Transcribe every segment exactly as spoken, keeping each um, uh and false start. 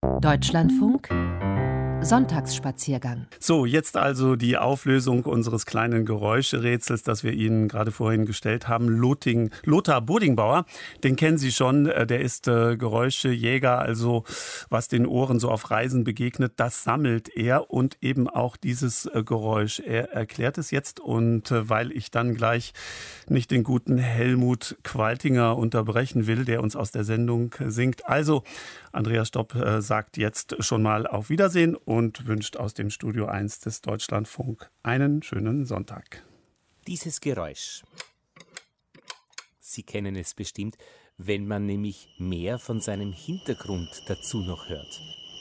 Deutschlandfunk Sonntagsspaziergang. So, jetzt also die Auflösung unseres kleinen Geräuscherätsels, das wir Ihnen gerade vorhin gestellt haben. Lothing, Lothar Bodingbauer, den kennen Sie schon, der ist äh, Geräuschejäger, also was den Ohren so auf Reisen begegnet, das sammelt er und eben auch dieses äh, Geräusch. Er erklärt es jetzt und äh, weil ich dann gleich nicht den guten Helmut Qualtinger unterbrechen will, der uns aus der Sendung äh, singt. Also, Andreas Stopp äh, sagt jetzt schon mal auf Wiedersehen und wünscht aus dem Studio eins des Deutschlandfunk einen schönen Sonntag. Dieses Geräusch, Sie kennen es bestimmt, wenn man nämlich mehr von seinem Hintergrund dazu noch hört.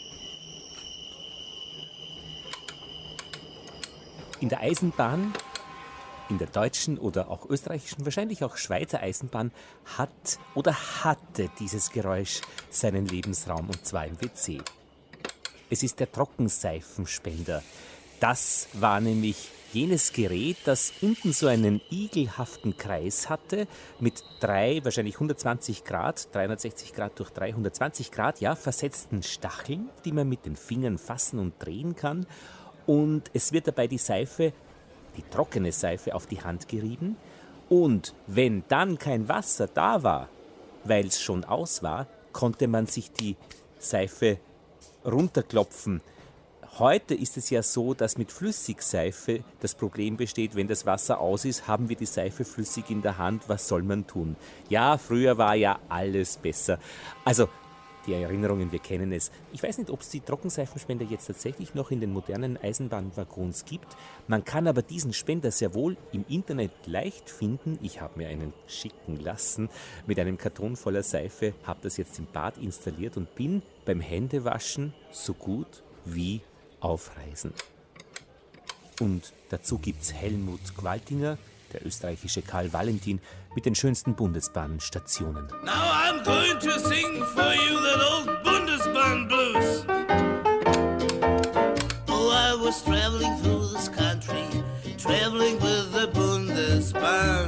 In der Eisenbahn, in der deutschen oder auch österreichischen, wahrscheinlich auch Schweizer Eisenbahn hat oder hatte dieses Geräusch seinen Lebensraum, und zwar im W C. Es ist der Trockenseifenspender. Das war nämlich jenes Gerät, das unten so einen igelhaften Kreis hatte, mit drei, wahrscheinlich hundertzwanzig Grad, dreihundertsechzig Grad durch dreihundertzwanzig Grad, ja, versetzten Stacheln, die man mit den Fingern fassen und drehen kann. Und es wird dabei die Seife, die trockene Seife, auf die Hand gerieben. Und wenn dann kein Wasser da war, weil es schon aus war, konnte man sich die Seife runterklopfen. Heute ist es ja so, dass mit Flüssigseife das Problem besteht, wenn das Wasser aus ist, haben wir die Seife flüssig in der Hand. Was soll man tun? Ja, früher war ja alles besser. Also, die Erinnerungen, wir kennen es. Ich weiß nicht, ob es die Trockenseifenspender jetzt tatsächlich noch in den modernen Eisenbahnwaggons gibt. Man kann aber diesen Spender sehr wohl im Internet leicht finden. Ich habe mir einen schicken lassen mit einem Karton voller Seife, habe das jetzt im Bad installiert und bin beim Händewaschen so gut wie auf Reisen. Und dazu gibt's Helmut Qualtinger, der österreichische Karl Valentin, mit den schönsten Bundesbahnstationen. Now I'm going to sing for you that old Bundesbahn blues. Oh, I was traveling through this country, traveling with the Bundesbahn.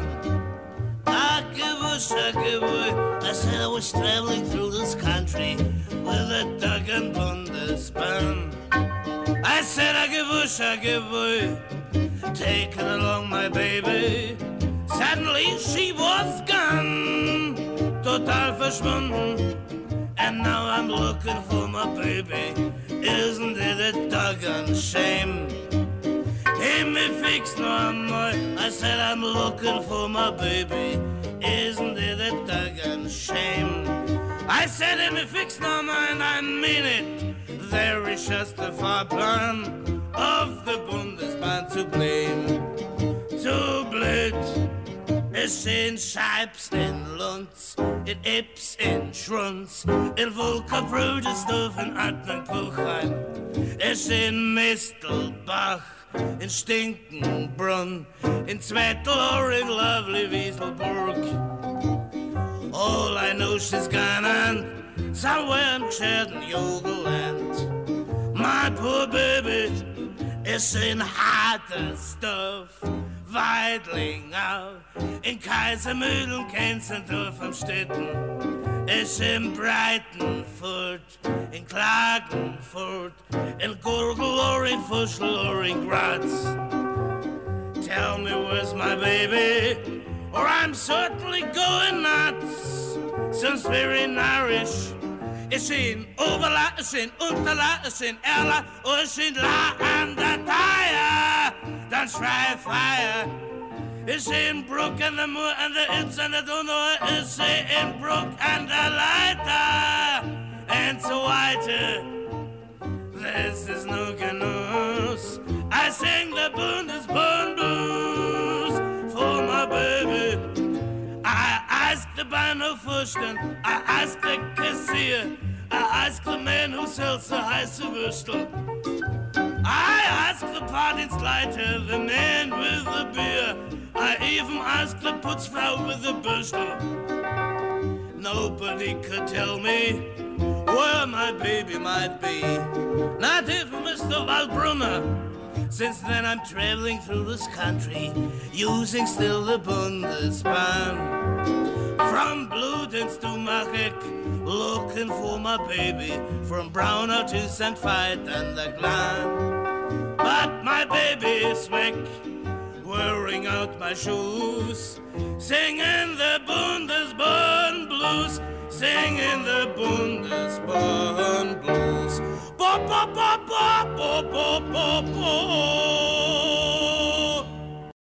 I give a shaggy boy, I said I was traveling through this country with the Duggan Bundesbahn. I said I give a shaggy boy, taking along my baby. Suddenly she was gone, total verschwunden. And now I'm looking for my baby. Isn't it a doggone shame? Hey, me fix no more. I said I'm looking for my baby. Isn't it a doggone shame? I said let me fix no more, and I mean it. There is just a far plan of the Bundesbahn to blame. To blöd, es sind Scheibs in Lunds, in Ips, in Schrunz, in Vulkabrüdersdorf, in Adnenkuchheim. Es sind Mistelbach, in Stinkenbrunn, in Zwettl or in lovely Wieselburg. All I know she's gone and somewhere in Cherden Jogeland. My poor baby is in harder stuff. Weidlingau, in Kaisermühlen, Kenzendorf am Städten, ist in Breitenfurt, in Klagenfurt, in Gurgel or in Fuschel or in Graz. Tell me where's my baby, or I'm certainly going nuts. Sounds very Irish. Is in Oberla, is in Unterla, is in Erla, or is in La and the Tire. Dann schrei Feier. Is in Brook and the Moor and the Ips and the Donau. Is in Brook and the Leiter. And so weiter. This is no good news. I sing the Bundesbahn blues for my baby. I ask the Bahnhofwursten, I ask the cashier, I ask the man who sells the heiße Würstel. I ask the Padienstleiter, the man with the beer. I even ask the Putzfrau with the Bürstel. Nobody could tell me where my baby might be. Not even Mister Waldbrunner. Since then I'm traveling through this country, using still the Bundesbahn. From Bludenz to Machik, looking for my baby. From Braunau to Saint Veit and the Glan. But my baby is weg, wearing out my shoes, singing the Bundesbahn blues, singing the Bundesbahn blues. Bo, bo, bo, bo, bo, bo, bo, bo.